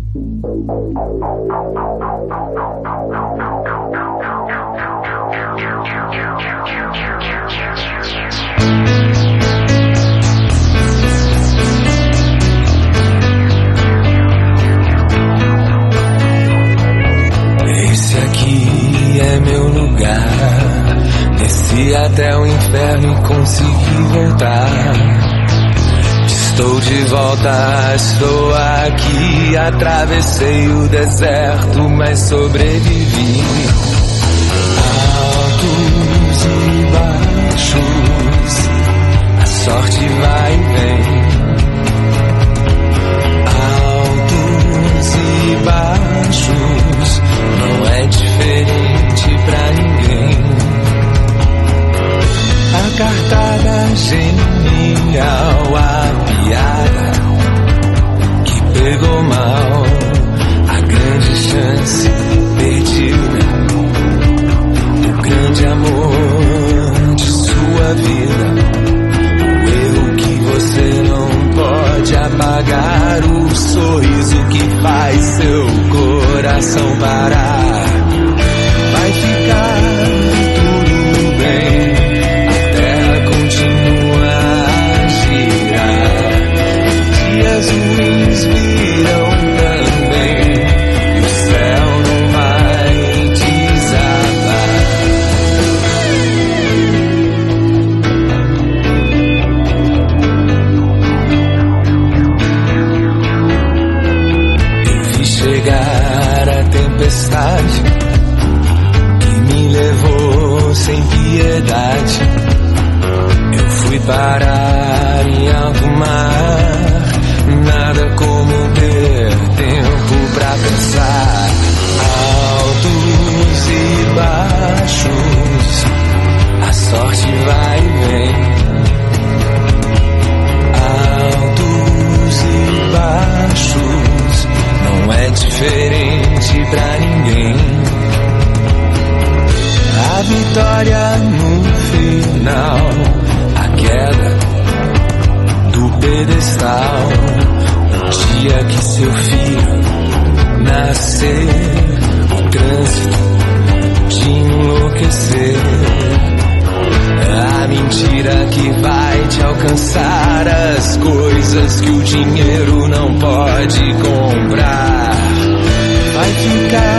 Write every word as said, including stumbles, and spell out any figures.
Esse aqui é meu lugar. Desci até o inferno e consegui voltar. Estou de volta, estou aqui. Atravessei o deserto, mas sobrevivi. Altos e baixos, a sorte vai e vem. Altos e baixos, não é diferente pra ninguém. A cartada genial, a piada que pegou mal, a grande chance perdida, o grande amor de sua vida, o erro que você não pode apagar, o sorriso que faz seu coração parar. Vai ficar tudo bem. Dias ruins virão também, e o céu não vai desabar. Eu vi chegar a tempestade que me levou sem piedade. Eu fui parar em alto mar. Nada como ter tempo pra pensar. Altos e baixos, a sorte vai e vem. Altos e baixos, não é diferente pra ninguém. A vitória no final, a queda do pedestal, o dia que seu filho nascer, o trânsito de enlouquecer, a mentira que vai te alcançar, as coisas que o dinheiro não pode comprar. Vai ficar